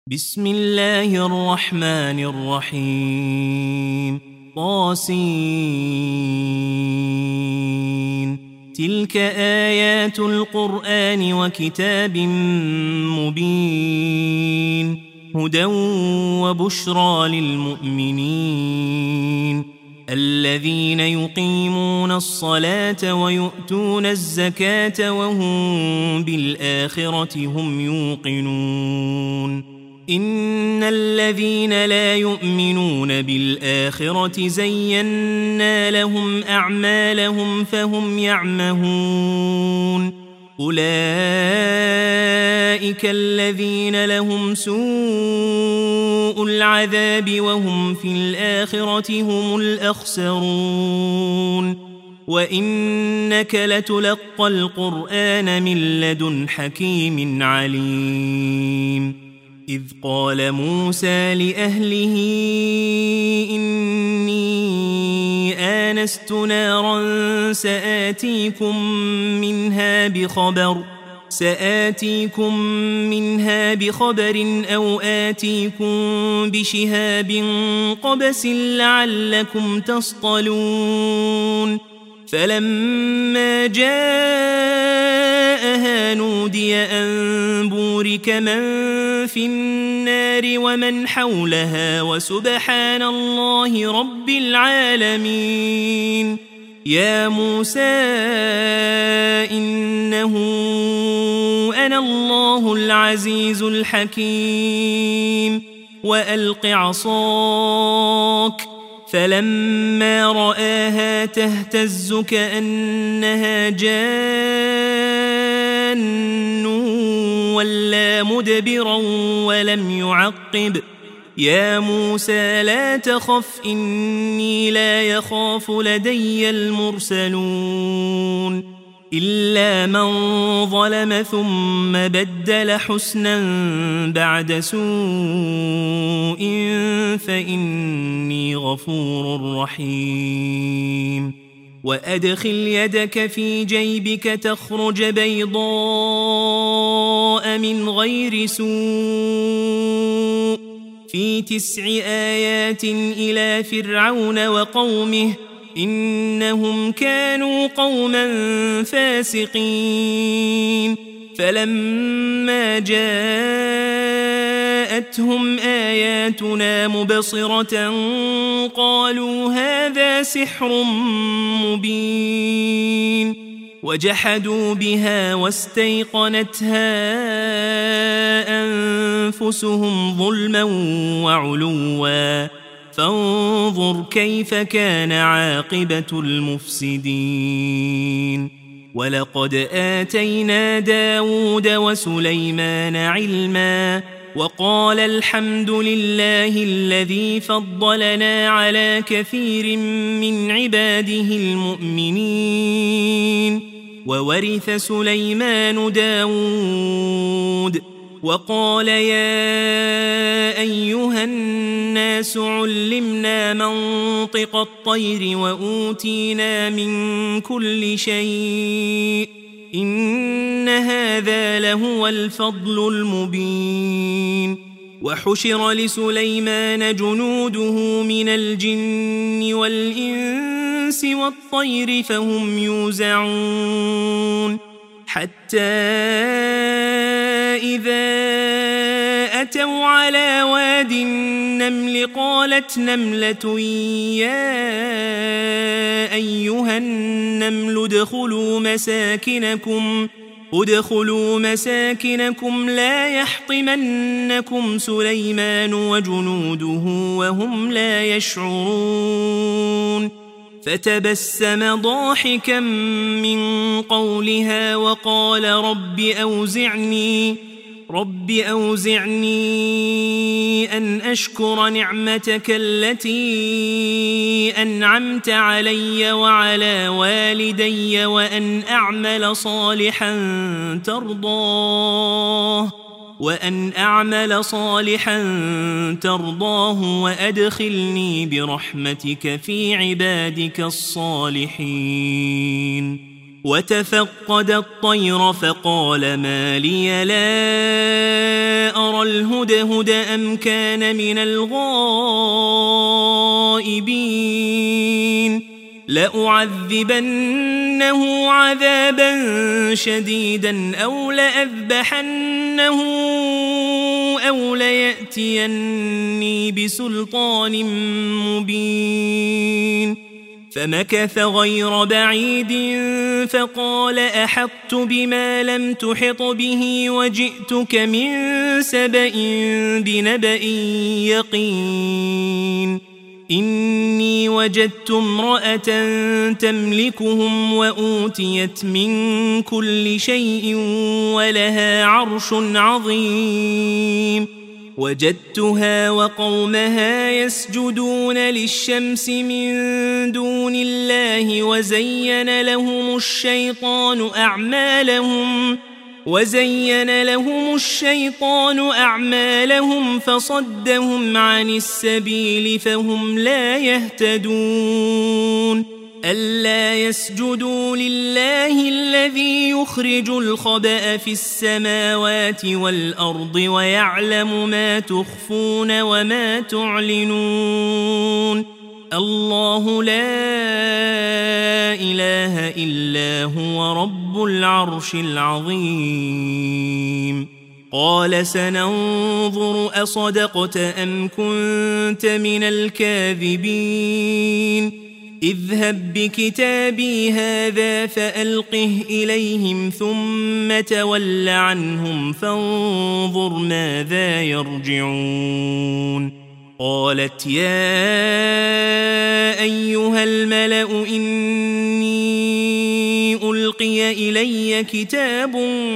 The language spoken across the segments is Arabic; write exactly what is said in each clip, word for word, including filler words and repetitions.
بسم الله الرحمن الرحيم طاسين تلك آيات القرآن وكتاب مبين هدى وبشرى للمؤمنين الذين يقيمون الصلاة ويؤتون الزكاة وهم بالآخرة هم يوقنون إن الذين لا يؤمنون بالآخرة زينا لهم أعمالهم فهم يعمهون أولئك الذين لهم سوء العذاب وهم في الآخرة هم الأخسرون وإنك لتلقى القرآن من لدن حكيم عليم إذ قال موسى لأهله إني آنست نارا سآتيكم منها بخبر سآتيكم منها بخبر أو آتيكم بشهاب قبس لعلكم تصطلون فلما جاءها نودي أن بورك من في النار ومن حولها وسبحان الله رب العالمين يا موسى إنه أنا الله العزيز الحكيم وألق عصاك فلما رآها تهتز كأنها جان ولا مدبرا ولم يعقب يا موسى لا تخف إني لا يخاف لدي المرسلون إلا من ظلم ثم بدل حسنا بعد سوء فإني غفور رحيم وأدخل يدك في جيبك تخرج بيضاء من غير سوء في تسع آيات إلى فرعون وقومه إنهم كانوا قوما فاسقين فلما جاءتهم آياتنا مبصرة قالوا هذا سحر مبين وجحدوا بها واستيقنتها أنفسهم ظلما وعلوا فانظر كيف كان عاقبة المفسدين ولقد آتينا داود وسليمان علما وقال الحمد لله الذي فضلنا على كثير من عباده المؤمنين وورث سليمان داود وقال يا أيها الناس علمنا منطق الطير وأوتينا من كل شيء إن هذا لهو الفضل المبين وحشر لسليمان جنوده من الجن والإنس والطير فهم يوزعون حتى إذا أتوا على واد النمل قالت نملة يا أيها النمل ادخلوا مساكنكم ادخلوا مساكنكم لا يحطمنكم سليمان وجنوده وهم لا يشعرون فتبسم ضاحكا من قولها وقال رب أوزعني رب أوزعني أن أشكر نعمتك التي أنعمت علي وعلى والدي وأن أعمل صالحا ترضاه وأن أعمل صالحا ترضاه وأدخلني برحمتك في عبادك الصالحين وتفقد الطير فقال ما لي لا أرى الهدهد أم كان من الغائبين لأعذبنه عذابا شديدا أو لأذبحنه أو ليأتيني بسلطان مبين فمكث غير بعيد فقال أحطت بما لم تحط به وجئتك من سبأ بنبأ يقين إني وجدت امرأة تملكهم وأوتيت من كل شيء ولها عرش عظيم وجدتها وقومها يسجدون للشمس من دون الله وزين لهم الشيطان أعمالهم وزين لهم الشيطان أعمالهم فصدهم عن السبيل فهم لا يهتدون ألا يسجدوا لله الذي يخرج الخبأ في السماوات والأرض ويعلم ما تخفون وما تعلنون الله لا إله إلا هو رب العرش العظيم قال سننظر أصدقت أم كنت من الكاذبين اذهب بكتابي هذا فألقه إليهم ثم تول عنهم فانظر ماذا يرجعون قالت يا أيها الملأ إني ألقي إلي كتاب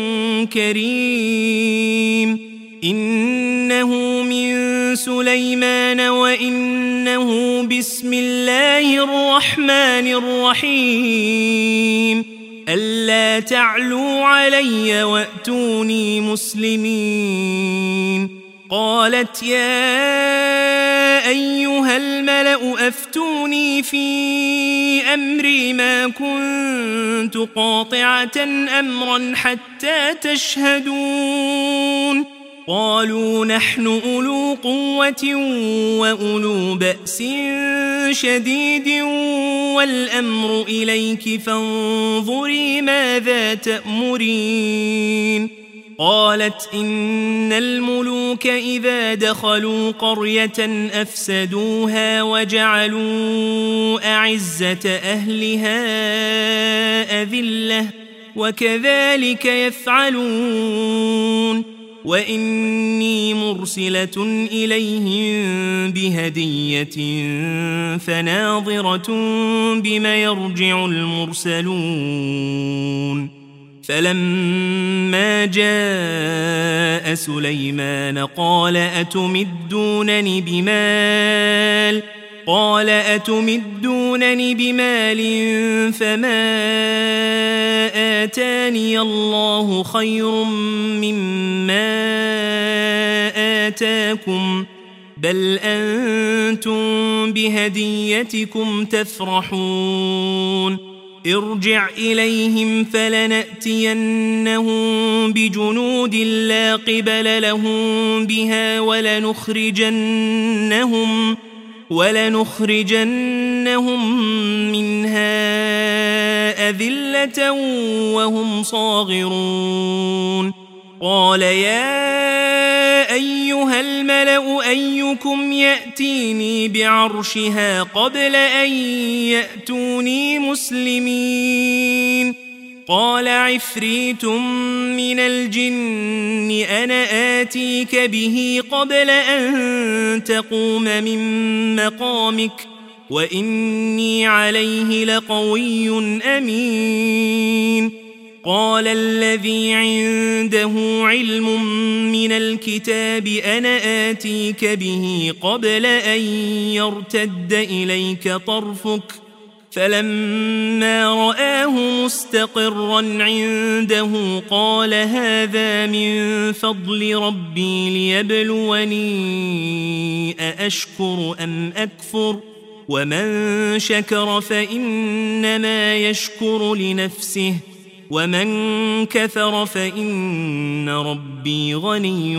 كريم إنه من سليمان وإنه بسم الله الرحمن الرحيم ألا تعلوا علي وأتوني مسلمين قالت يا أيها الملأ أفتوني في أمري ما كنت قاطعة أمرا حتى تشهدون قالوا نحن أولو قوة وأولو بأس شديد والأمر إليك فانظري ماذا تأمرين قالت إن الملوك إذا دخلوا قرية أفسدوها وجعلوا أعزة أهلها أذلة وكذلك يفعلون وإني مرسلة إليهم بهدية فناظرة بما يرجع المرسلون فلما جاء سليمان قال أتمدونني بمال قال أتمدونني بمال فما آتاني الله خير مما آتاكم بل أنتم بهديتكم تفرحون ارجع إليهم فلنأتينهم بجنود لا قبل لهم بها ولنخرجنهم ولنخرجنهم منها أذلة وهم صاغرون قال يا أيها الملأ أيكم يأتيني بعرشها قبل أن يأتوني مسلمين قال عفريت من الجن أنا آتيك به قبل أن تقوم من مقامك وإني عليه لقوي أمين قال الذي عنده علم من الكتاب أنا آتيك به قبل أن يرتد إليك طرفك فلما رآه مستقرا عنده قال هذا من فضل ربي ليبلوني أأشكر أم أكفر ومن شكر فإنما يشكر لنفسه ومن كفر فإن ربي غني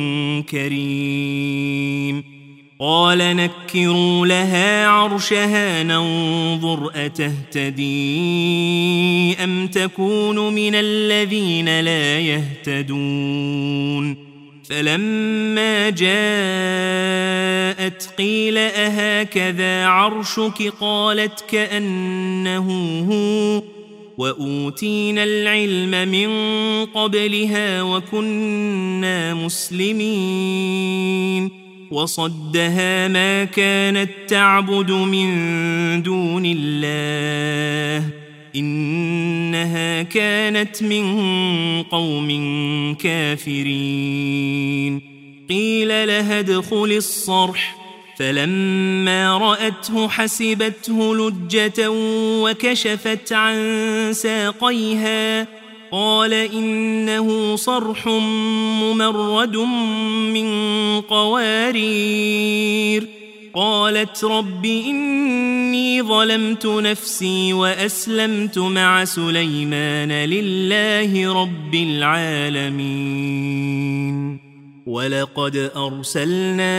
كريم قال نكروا لها عرشها ننظر أتهتدي أم تكون من الذين لا يهتدون فلما جاءت قيل أهكذا عرشك قالت كأنه هو وأوتينا العلم من قبلها وكنا مسلمين وصدها ما كانت تعبد من دون الله إنها كانت من قوم كافرين قيل لها ادخل الصرح فلما رأته حسبته لجة وكشفت عن ساقيها قال إنه صرح ممرد من قوارير قالت رب إني ظلمت نفسي وأسلمت مع سليمان لله رب العالمين ولقد أرسلنا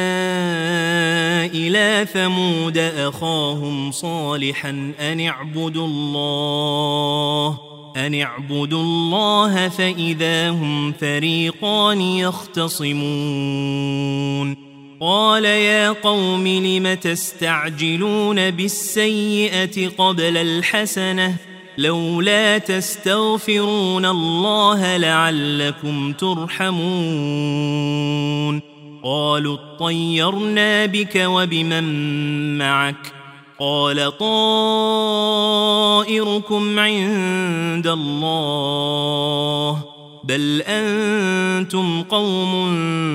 إلى ثمود أخاهم صالحا أن اعبدوا الله أن اعبدوا الله فإذا هم فريقان يختصمون قال يا قوم لم تستعجلون بالسيئة قبل الحسنة لولا تستغفرون الله لعلكم ترحمون قالوا اطيرنا بك وبمن معك قال طائركم عند الله بل أنتم قوم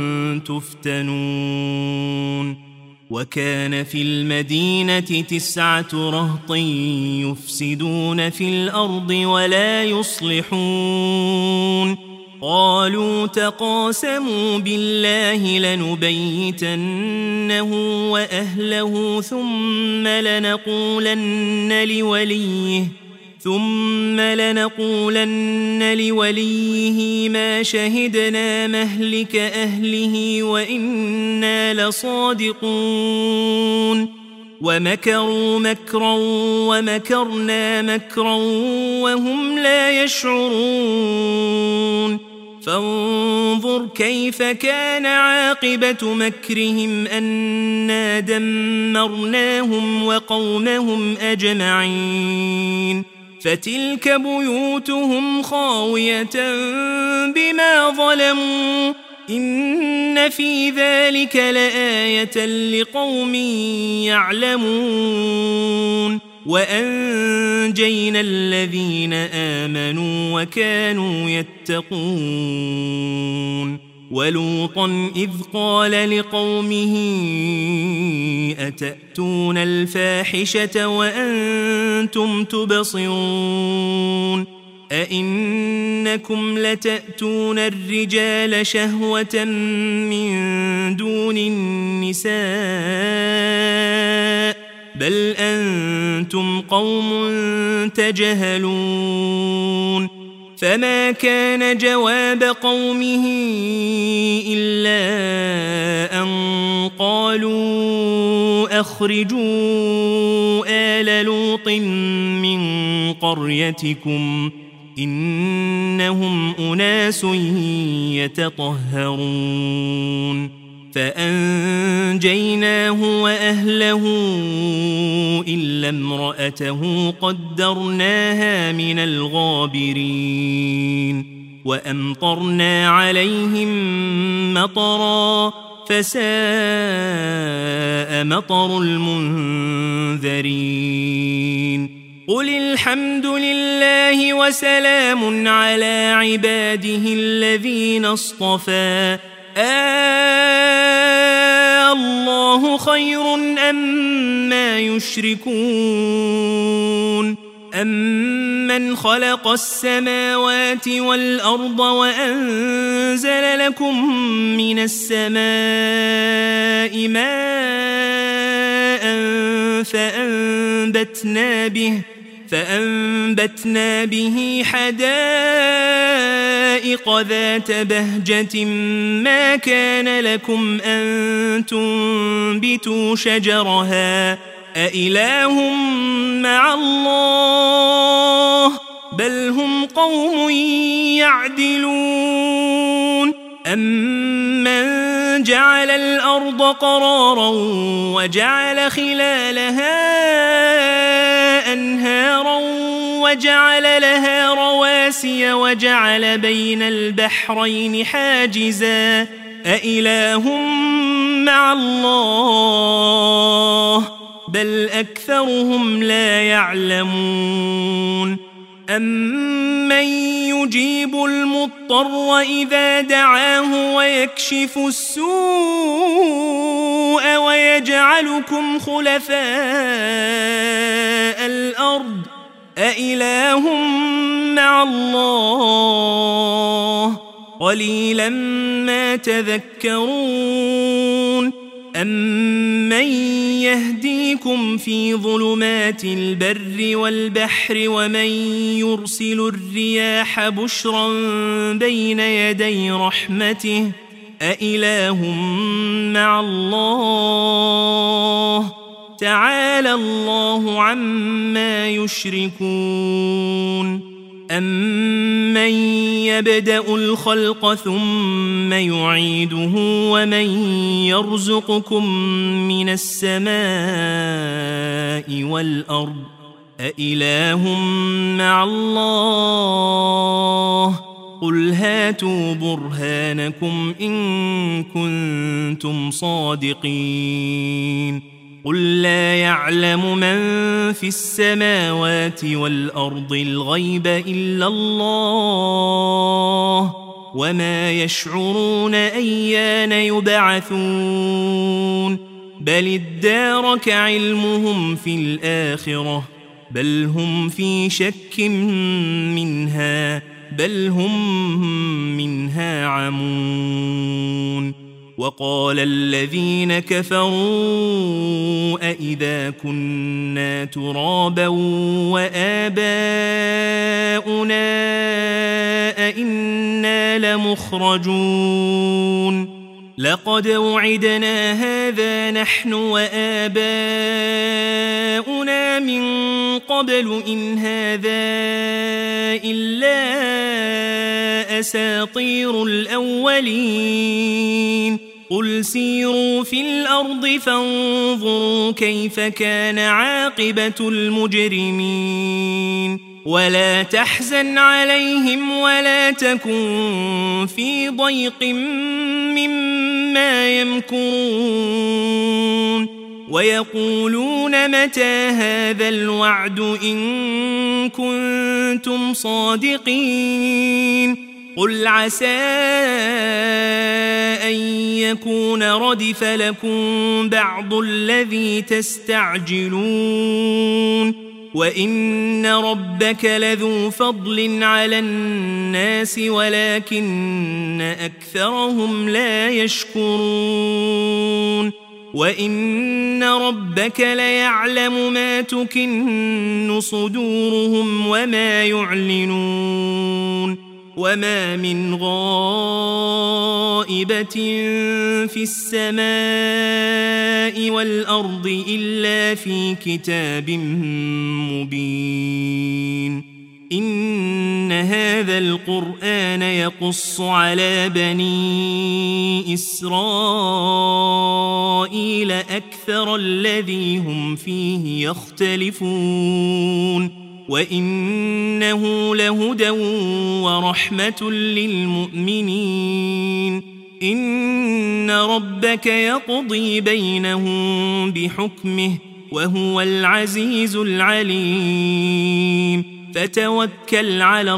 تفتنون وكان في المدينة تسعة رهط يفسدون في الأرض ولا يصلحون قالوا تقاسموا بالله لنبيتنه وأهله ثم لنقولن لوليه ثم لنقولن لوليه ما شهدنا مهلك أهله وإنا لصادقون ومكروا مكرا ومكرنا مكرا وهم لا يشعرون فانظر كيف كان عاقبة مكرهم أنا دمرناهم وقومهم أجمعين فتلك بيوتهم خاوية بما ظلموا إن في ذلك لآية لقوم يعلمون وأنجينا الذين آمنوا وكانوا يتقون ولوطا إذ قال لقومه أتأتون الفاحشة وأنتم تبصرون أئنكم لتأتون الرجال شهوة من دون النساء بل أنتم قوم تجهلون فما كان جواب قومه إلا أن قالوا أخرجوا آل لوط من قريتكم إنهم أناس يتطهرون فأنجيناه وأهله إلا امرأته قدرناها من الغابرين وأمطرنا عليهم مطرا فساء مطر المنذرين قل الحمد لله وسلام على عباده الذين اصطفى آه الله خير أما يشركون أمن خلق السماوات والأرض وأنزل لكم من السماء ماء فأنبتنا به فأنبتنا به حدائق ذات بهجة ما كان لكم أن تنبتوا شجرها أإله مع الله بل هم قوم يعدلون أمن جعل الأرض قرارا وجعل خلالها أنهارا وجعل لها رواسي وجعل بين البحرين حاجزا أإله مع الله بل أكثرهم لا يعلمون أمن يجيب المضطر إذا دعاه ويكشف السوء ويجعلكم خلفاء الأرض أإله مع الله قليلا ما تذكرون أمن يهديكم في ظلمات البر والبحر ومن يرسل الرياح بشرا بين يدي رحمته أإله مع الله تعالى الله عما يشركون أمن يبدأ الخلق ثم يعيده ومن يرزقكم من السماء والأرض أإله مع الله قل هاتوا برهانكم إن كنتم صادقين قل لا يعلم من في السماوات والأرض الغيب إلا الله وما يشعرون أيان يبعثون بل ادارك علمهم في الآخرة بل هم في شك منها بل هم منها عمون وقال الذين كفروا أئذا كنا ترابا وآباؤنا أئنا لمخرجون لقد وعدنا هذا نحن وآباؤنا من قبل إن هذا إلا أساطير الأولين قل سيروا في الأرض فانظروا كيف كان عاقبة المجرمين ولا تحزن عليهم ولا تكن في ضيق مما يمكرون ويقولون متى هذا الوعد إن كنتم صادقين قل عسى أن يكون ردف لكم بعض الذي تستعجلون وإن ربك لذو فضل على الناس ولكن أكثرهم لا يشكرون وإن ربك ليعلم ما تكن صدورهم وما يعلنون وما من غائبة في السماء والأرض إلا في كتاب مبين إن هذا القرآن يقص على بني إسرائيل أكثر الذي هم فيه يختلفون وإنه لهدى ورحمة للمؤمنين إن ربك يقضي بينهم بحكمه وهو العزيز العليم فتوكل على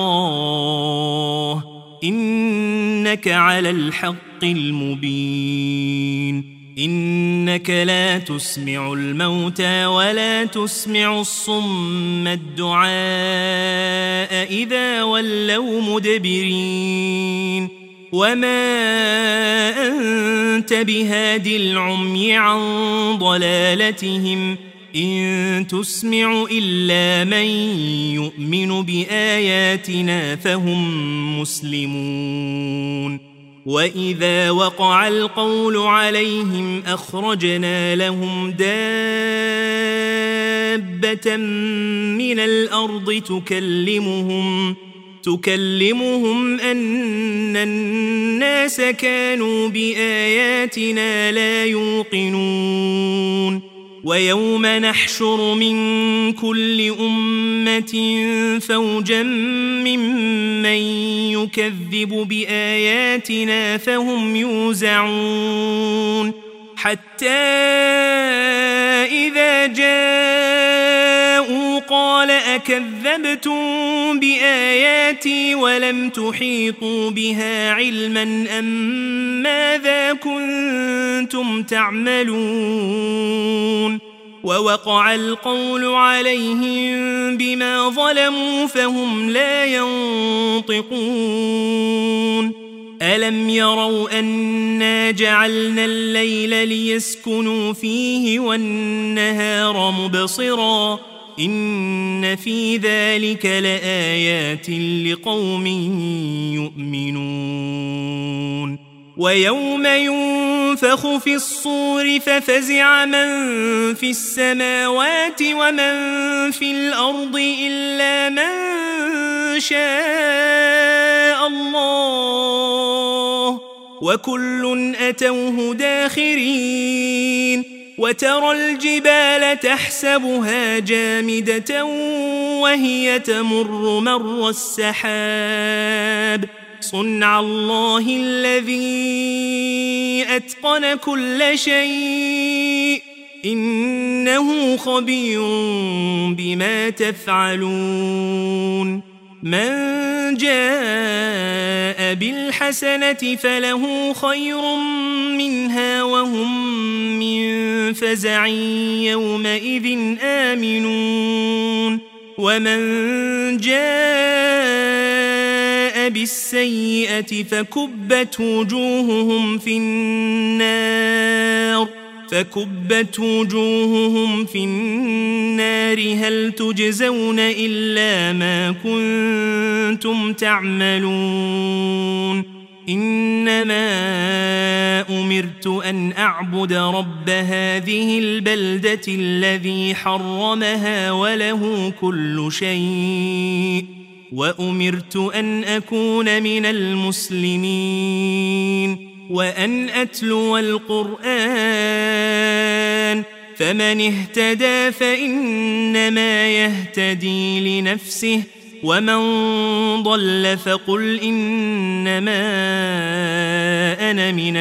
الله إنك على الحق المبين إنك لا تسمع الموتى ولا تسمع الصم الدعاء إذا ولوا مدبرين وما أنت بهاد العمي عن ضلالتهم إن تسمع إلا من يؤمن بآياتنا فهم مسلمون وإذا وقع القول عليهم أخرجنا لهم دابة من الأرض تكلمهم تكلمهم أن الناس كانوا بآياتنا لا يوقنون ويوم نحشر من كل أمة فوجا ممن يكذب بآياتنا فهم يوزعون حتى إذا جاءوا قال أكذبتم بآياتي ولم تحيطوا بها علما أم ماذا كنتم تعملون ووقع القول عليهم بما ظلموا فهم لا ينطقون ألم يروا أنا جعلنا الليل ليسكنوا فيه والنهار مبصرا إن في ذلك لآيات لقوم يؤمنون ويوم ينفخ في الصور ففزع من في السماوات ومن في الأرض إلا من شاء الله وكل أتوه داخرين وترى الجبال تحسبها جامدة وهي تمر مر السحاب صنع الله الذي أتقن كل شيء إنه خبير بما تفعلون من جاء بالحسنة فله خير منها وهم من فزع يومئذ آمنون ومن جاء بالسيئة فكبت وجوههم في النار فكبت وجوههم في النار هل تجزون إلا ما كنتم تعملون إنما أمرت أن أعبد رب هذه البلدة الذي حرمها وله كل شيء وأمرت أن أكون من المسلمين وأن أتلو القرآن فمن اهتدى فإنما يهتدي لنفسه ومن ضل فقل إنما أنا من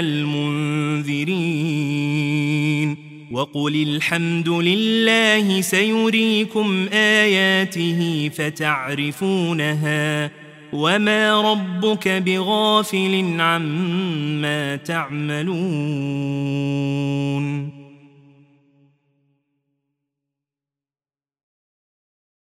المنذرين وقل الحمد لله سيريكم آياته فتعرفونها وما ربك بغافل عما تعملون